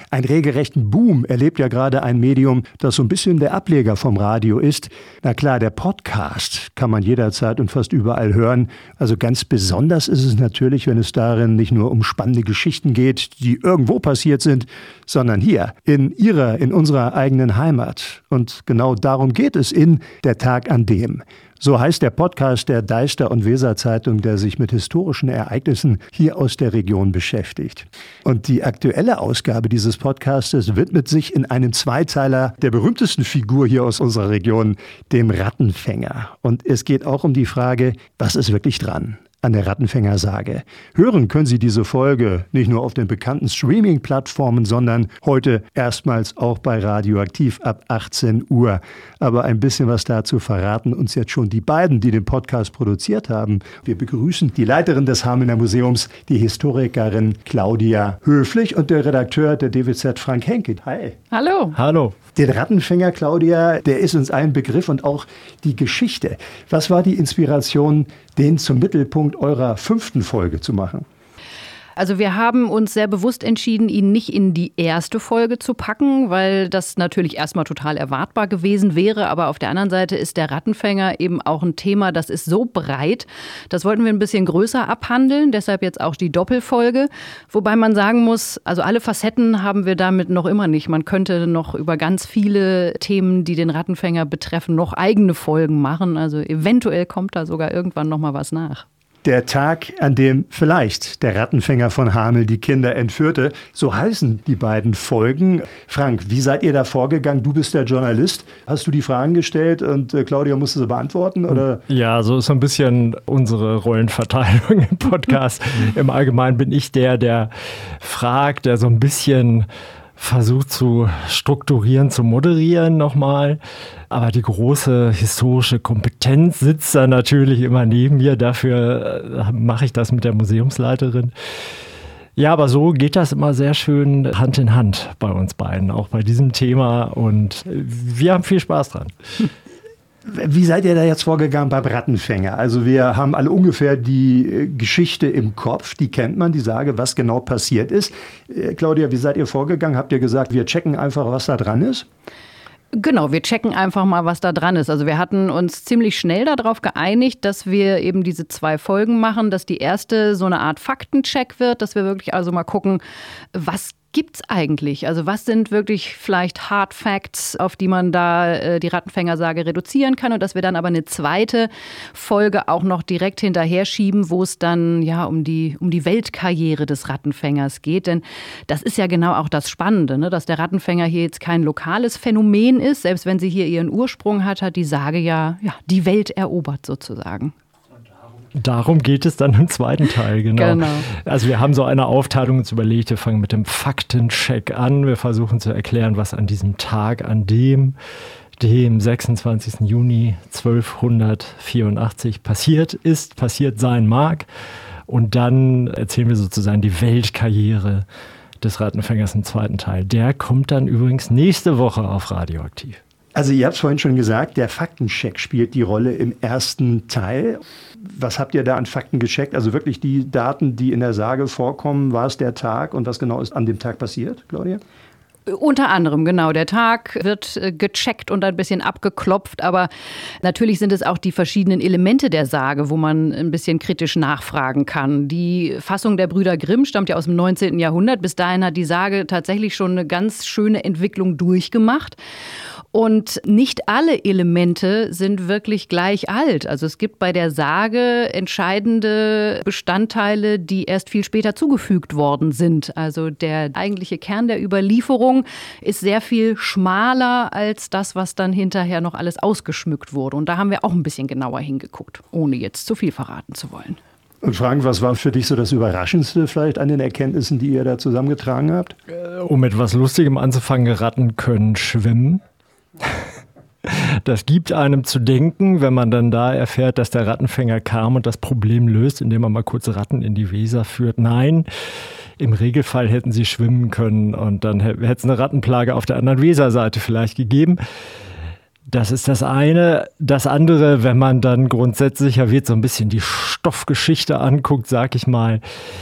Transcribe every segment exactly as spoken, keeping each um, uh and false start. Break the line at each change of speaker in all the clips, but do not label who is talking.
Einen regelrechten Boom erlebt ja gerade ein Medium, das so ein bisschen der Ableger vom Radio ist. Na klar, der Podcast kann man jederzeit und fast überall hören. Also ganz besonders ist es natürlich, wenn es darin nicht nur um spannende Geschichten geht, die irgendwo passiert sind, sondern hier in Ihrer, in unserer eigenen Heimat. Und genau darum geht es in Der Tag an dem. So heißt der Podcast der Deister- und Weser-Zeitung, der sich mit historischen Ereignissen hier aus der Region beschäftigt. Und die aktuelle Ausgabe dieses Podcastes widmet sich in einem Zweiteiler der berühmtesten Figur hier aus unserer Region, dem Rattenfänger. Und es geht auch um die Frage, was ist wirklich dran an der Rattenfängersage? Hören können Sie diese Folge nicht nur auf den bekannten Streaming-Plattformen, sondern heute erstmals auch bei Radioaktiv ab achtzehn Uhr. Aber ein bisschen was dazu verraten uns jetzt schon die beiden, die den Podcast produziert haben. Wir begrüßen die Leiterin des Hamelner Museums, die Historikerin Claudia Höflich, und der Redakteur der D W Z, Frank Henke. Hi.
Hallo.
Hallo.
Den Rattenfänger, Claudia, der ist uns ein Begriff, und auch die Geschichte. Was war die Inspiration, den zum Mittelpunkt eurer fünften Folge zu machen?
Also wir haben uns sehr bewusst entschieden, ihn nicht in die erste Folge zu packen, weil das natürlich erstmal total erwartbar gewesen wäre. Aber auf der anderen Seite ist der Rattenfänger eben auch ein Thema, das ist so breit. Das wollten wir ein bisschen größer abhandeln, deshalb jetzt auch die Doppelfolge. Wobei man sagen muss, also alle Facetten haben wir damit noch immer nicht. Man könnte noch über ganz viele Themen, die den Rattenfänger betreffen, noch eigene Folgen machen. Also eventuell kommt da sogar irgendwann noch mal was nach.
Der Tag, an dem vielleicht der Rattenfänger von Hamel die Kinder entführte. So heißen die beiden Folgen. Frank, wie seid ihr da vorgegangen? Du bist der Journalist. Hast du die Fragen gestellt und äh, Claudia musste sie beantworten? Oder?
Ja, so ist so ein bisschen unsere Rollenverteilung im Podcast. Im Allgemeinen bin ich der, der fragt, der so ein bisschen versucht zu strukturieren, zu moderieren nochmal. Aber die große historische Kompetenz sitzt da natürlich immer neben mir. Dafür mache ich das mit der Museumsleiterin. Ja, aber so geht das immer sehr schön Hand in Hand bei uns beiden, auch bei diesem Thema. Und wir haben viel Spaß dran.
Wie seid ihr da jetzt vorgegangen beim Rattenfänger? Also wir haben alle ungefähr die Geschichte im Kopf, die kennt man, die Sage, was genau passiert ist. Claudia, wie seid ihr vorgegangen? Habt ihr gesagt, wir checken einfach, was da dran ist?
Genau, wir checken einfach mal, was da dran ist. Also wir hatten uns ziemlich schnell darauf geeinigt, dass wir eben diese zwei Folgen machen, dass die erste so eine Art Faktencheck wird, dass wir wirklich also mal gucken, was gibt's eigentlich? Also was sind wirklich vielleicht Hard Facts, auf die man da äh, die Rattenfängersage reduzieren kann, und dass wir dann aber eine zweite Folge auch noch direkt hinterher schieben, wo es dann ja um die um die Weltkarriere des Rattenfängers geht. Denn das ist ja genau auch das Spannende, ne? Dass der Rattenfänger hier jetzt kein lokales Phänomen ist. Selbst wenn sie hier ihren Ursprung hat, hat die Sage ja, ja die Welt erobert sozusagen.
Darum geht es dann im zweiten Teil, genau.
genau.
Also wir haben so eine Aufteilung uns überlegt, wir fangen mit dem Faktencheck an. Wir versuchen zu erklären, was an diesem Tag, an dem, dem sechsundzwanzigsten Juni zwölfhundertvierundachtzig passiert ist, passiert sein mag. Und dann erzählen wir sozusagen die Weltkarriere des Rattenfängers im zweiten Teil. Der kommt dann übrigens nächste Woche auf Radioaktiv.
Also ihr habt es vorhin schon gesagt, der Faktencheck spielt die Rolle im ersten Teil. Was habt ihr da an Fakten gecheckt? Also wirklich die Daten, die in der Sage vorkommen, war es der Tag und was genau ist an dem Tag passiert, Claudia?
Unter anderem, genau. Der Tag wird gecheckt und ein bisschen abgeklopft, aber natürlich sind es auch die verschiedenen Elemente der Sage, wo man ein bisschen kritisch nachfragen kann. Die Fassung der Brüder Grimm stammt ja aus dem neunzehnten Jahrhundert. Bis dahin hat die Sage tatsächlich schon eine ganz schöne Entwicklung durchgemacht. Und nicht alle Elemente sind wirklich gleich alt. Also es gibt bei der Sage entscheidende Bestandteile, die erst viel später zugefügt worden sind. Also der eigentliche Kern der Überlieferung ist sehr viel schmaler als das, was dann hinterher noch alles ausgeschmückt wurde. Und da haben wir auch ein bisschen genauer hingeguckt, ohne jetzt zu viel verraten zu wollen.
Und Frank, was war für dich so das Überraschendste vielleicht an den Erkenntnissen, die ihr da zusammengetragen habt?
Um mit was Lustigem anzufangen, Ratten können schwimmen. Das gibt einem zu denken, wenn man dann da erfährt, dass der Rattenfänger kam und das Problem löst, indem man mal kurz Ratten in die Weser führt. Nein, im Regelfall hätten sie schwimmen können und dann hätte es eine Rattenplage auf der anderen Weserseite vielleicht gegeben. Das ist das eine. Das andere, wenn man dann grundsätzlicher wird, so ein bisschen die Stoffgeschichte anguckt, sag ich mal,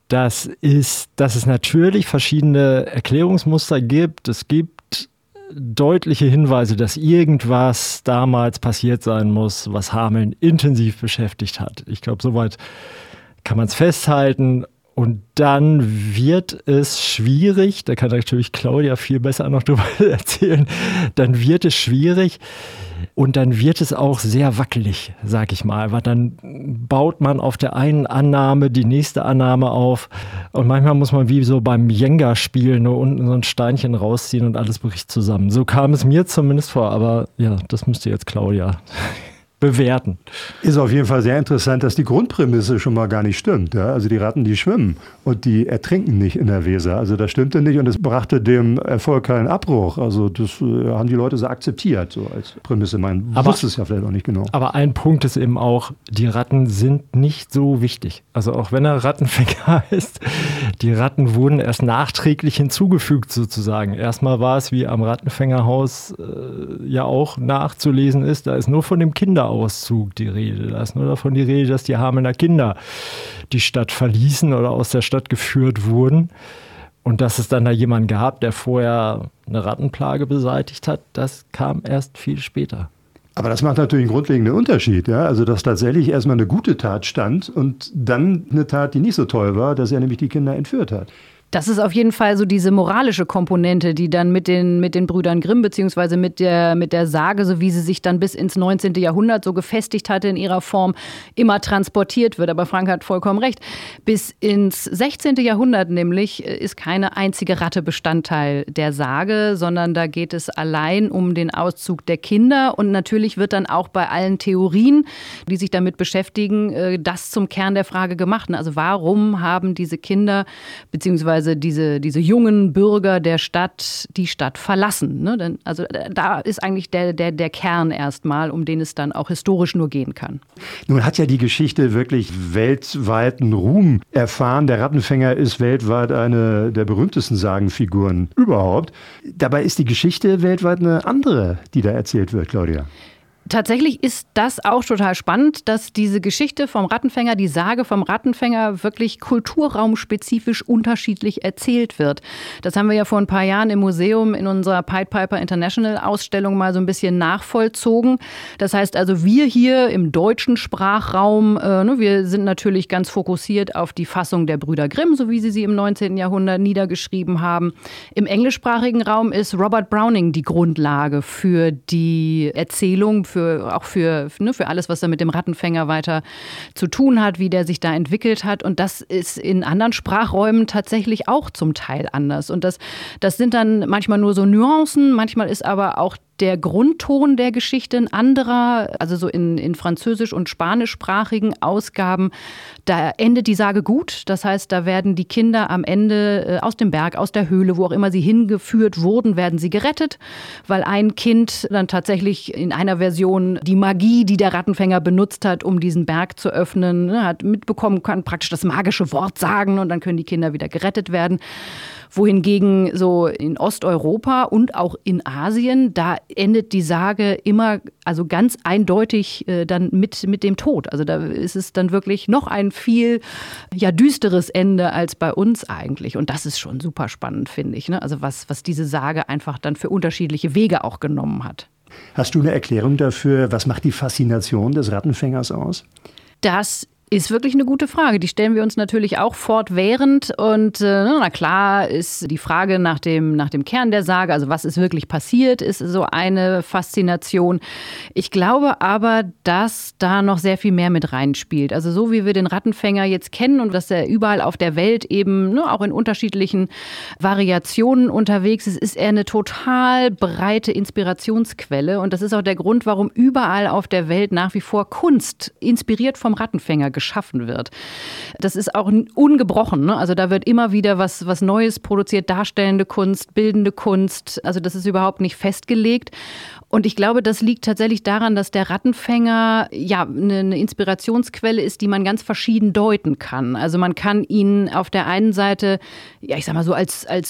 Das ist, dass es natürlich verschiedene Erklärungsmuster gibt. Es gibt deutliche Hinweise, dass irgendwas damals passiert sein muss, was Hameln intensiv beschäftigt hat. Ich glaube, soweit kann man es festhalten. Und dann wird es schwierig, da kann natürlich Claudia viel besser noch drüber erzählen, dann wird es schwierig und dann wird es auch sehr wackelig, sag ich mal, weil dann baut man auf der einen Annahme die nächste Annahme auf und manchmal muss man wie so beim Jenga-Spiel nur unten so ein Steinchen rausziehen und alles bricht zusammen. So kam es mir zumindest vor, aber ja, das müsste jetzt Claudia bewerten.
Ist auf jeden Fall sehr interessant, dass die Grundprämisse schon mal gar nicht stimmt. Ja? Also die Ratten, die schwimmen und die ertrinken nicht in der Weser. Also das stimmte nicht und es brachte dem Erfolg keinen Abbruch. Also das äh, haben die Leute so akzeptiert, so als Prämisse. Man aber, wusste es ja vielleicht auch nicht genau.
Aber ein Punkt ist eben auch, die Ratten sind nicht so wichtig. Also auch wenn er Rattenfänger ist, die Ratten wurden erst nachträglich hinzugefügt sozusagen. Erstmal war es, wie am Rattenfängerhaus äh, ja auch nachzulesen ist, da ist nur von dem Kinder Auszug die Rede. Da ist nur davon die Rede, dass die Hamelner Kinder die Stadt verließen oder aus der Stadt geführt wurden. Und dass es dann da jemanden gab, der vorher eine Rattenplage beseitigt hat, das kam erst viel später.
Aber das macht natürlich einen grundlegenden Unterschied. Ja? Also dass tatsächlich erstmal eine gute Tat stand und dann eine Tat, die nicht so toll war, dass er nämlich die Kinder entführt hat.
Das ist auf jeden Fall so diese moralische Komponente, die dann mit den, mit den Brüdern Grimm beziehungsweise mit der, mit der Sage, so wie sie sich dann bis ins neunzehnte Jahrhundert so gefestigt hatte in ihrer Form, immer transportiert wird. Aber Frank hat vollkommen recht. Bis ins sechzehnte Jahrhundert nämlich ist keine einzige Ratte Bestandteil der Sage, sondern da geht es allein um den Auszug der Kinder. Und natürlich wird dann auch bei allen Theorien, die sich damit beschäftigen, das zum Kern der Frage gemacht. Also warum haben diese Kinder beziehungsweise Diese, diese jungen Bürger der Stadt die Stadt verlassen. Ne? Denn, also da ist eigentlich der, der, der Kern erstmal, um den es dann auch historisch nur gehen kann.
Nun hat ja die Geschichte wirklich weltweiten Ruhm erfahren. Der Rattenfänger ist weltweit eine der berühmtesten Sagenfiguren überhaupt. Dabei ist die Geschichte weltweit eine andere, die da erzählt wird, Claudia.
Tatsächlich ist das auch total spannend, dass diese Geschichte vom Rattenfänger, die Sage vom Rattenfänger wirklich kulturraumspezifisch unterschiedlich erzählt wird. Das haben wir ja vor ein paar Jahren im Museum in unserer Pied Piper International Ausstellung mal so ein bisschen nachvollzogen. Das heißt also, wir hier im deutschen Sprachraum, äh, ne, wir sind natürlich ganz fokussiert auf die Fassung der Brüder Grimm, so wie sie sie im neunzehnten Jahrhundert niedergeschrieben haben. Im englischsprachigen Raum ist Robert Browning die Grundlage für die Erzählung, für Für, auch für, ne, für alles, was da mit dem Rattenfänger weiter zu tun hat, wie der sich da entwickelt hat. Und das ist in anderen Sprachräumen tatsächlich auch zum Teil anders. Und das, das sind dann manchmal nur so Nuancen, manchmal ist aber auch der Grundton der Geschichte ein anderer, also so in, in französisch- und spanischsprachigen Ausgaben, da endet die Sage gut. Das heißt, da werden die Kinder am Ende aus dem Berg, aus der Höhle, wo auch immer sie hingeführt wurden, werden sie gerettet, weil ein Kind dann tatsächlich in einer Version die Magie, die der Rattenfänger benutzt hat, um diesen Berg zu öffnen, hat mitbekommen, kann praktisch das magische Wort sagen und dann können die Kinder wieder gerettet werden. Wohingegen so in Osteuropa und auch in Asien, da endet die Sage immer, also ganz eindeutig äh, dann mit, mit dem Tod. Also da ist es dann wirklich noch ein viel ja, düsteres Ende als bei uns eigentlich. Und das ist schon super spannend, finde ich. Ne? Also was, was diese Sage einfach dann für unterschiedliche Wege auch genommen hat.
Hast du eine Erklärung dafür, was macht die Faszination des Rattenfängers aus?
Das ist wirklich eine gute Frage. Die stellen wir uns natürlich auch fortwährend. Und äh, na klar ist die Frage nach dem, nach dem Kern der Sage, also was ist wirklich passiert, ist so eine Faszination. Ich glaube aber, dass da noch sehr viel mehr mit reinspielt. Also so wie wir den Rattenfänger jetzt kennen und dass er überall auf der Welt eben ne, auch in unterschiedlichen Variationen unterwegs ist, ist er eine total breite Inspirationsquelle. Und das ist auch der Grund, warum überall auf der Welt nach wie vor Kunst inspiriert vom Rattenfänger geschaffen wird. Das ist auch ungebrochen. Ne? Also da wird immer wieder was, was Neues produziert, darstellende Kunst, bildende Kunst. Also das ist überhaupt nicht festgelegt. Und ich glaube, das liegt tatsächlich daran, dass der Rattenfänger ja eine Inspirationsquelle ist, die man ganz verschieden deuten kann. Also man kann ihn auf der einen Seite, ja ich sag mal so, als, als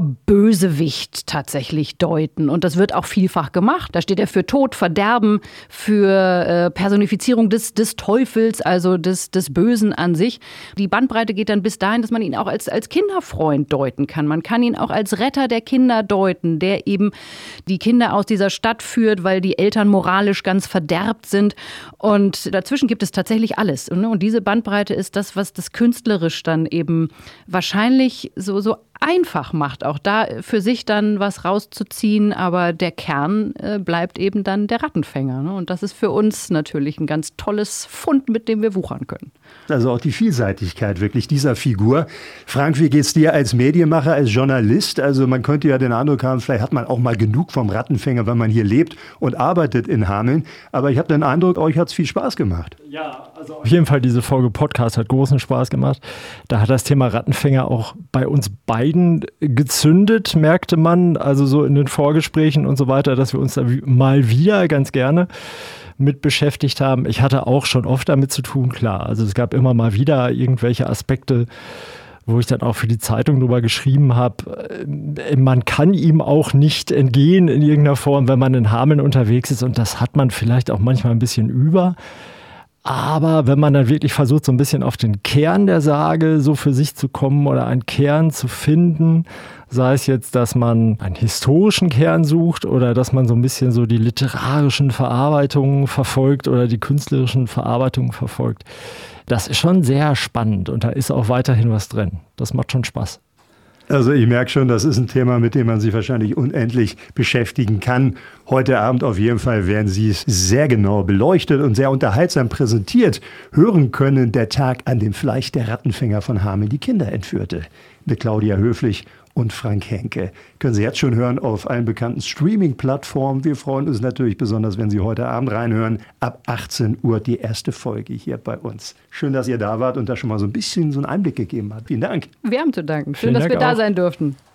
Urbösewicht tatsächlich deuten. Und das wird auch vielfach gemacht. Da steht er für Tod, Verderben, für äh, Personifizierung des, des Teufels, also des des, des Bösen an sich. Die Bandbreite geht dann bis dahin, dass man ihn auch als, als Kinderfreund deuten kann. Man kann ihn auch als Retter der Kinder deuten, der eben die Kinder aus dieser Stadt führt, weil die Eltern moralisch ganz verderbt sind. Und dazwischen gibt es tatsächlich alles. Und diese Bandbreite ist das, was das künstlerisch dann eben wahrscheinlich so, so einfach macht, auch da für sich dann was rauszuziehen, aber der Kern äh, bleibt eben dann der Rattenfänger. Ne? Und das ist für uns natürlich ein ganz tolles Fund, mit dem wir wuchern können.
Also auch die Vielseitigkeit wirklich dieser Figur. Frank, wie geht's dir als Medienmacher, als Journalist? Also man könnte ja den Eindruck haben, vielleicht hat man auch mal genug vom Rattenfänger, wenn man hier lebt und arbeitet in Hameln. Aber ich habe den Eindruck, euch hat's viel Spaß gemacht.
Ja, also auf jeden Fall diese Folge Podcast hat großen Spaß gemacht. Da hat das Thema Rattenfänger auch bei uns beiden gezündet, merkte man, also so in den Vorgesprächen und so weiter, dass wir uns da mal wieder ganz gerne mit beschäftigt haben. Ich hatte auch schon oft damit zu tun, klar. Also es gab immer mal wieder irgendwelche Aspekte, wo ich dann auch für die Zeitung drüber geschrieben habe, man kann ihm auch nicht entgehen in irgendeiner Form, wenn man in Hameln unterwegs ist, und das hat man vielleicht auch manchmal ein bisschen über. Aber wenn man dann wirklich versucht, so ein bisschen auf den Kern der Sage so für sich zu kommen oder einen Kern zu finden, sei es jetzt, dass man einen historischen Kern sucht oder dass man so ein bisschen so die literarischen Verarbeitungen verfolgt oder die künstlerischen Verarbeitungen verfolgt, das ist schon sehr spannend und da ist auch weiterhin was drin. Das macht schon Spaß.
Also ich merke schon, das ist ein Thema, mit dem man sich wahrscheinlich unendlich beschäftigen kann. Heute Abend auf jeden Fall werden Sie es sehr genau beleuchtet und sehr unterhaltsam präsentiert hören können. Der Tag, an dem vielleicht der Rattenfänger von Hameln die Kinder entführte. Mit Claudia Höflich und Frank Henke. Können Sie jetzt schon hören auf allen bekannten Streaming-Plattformen. Wir freuen uns natürlich besonders, wenn Sie heute Abend reinhören. Ab achtzehn Uhr die erste Folge hier bei uns. Schön, dass ihr da wart und da schon mal so ein bisschen so einen Einblick gegeben habt. Vielen Dank.
Wir haben zu danken. Schön,
Vielen
dass
Dank
wir da
auch.
sein durften.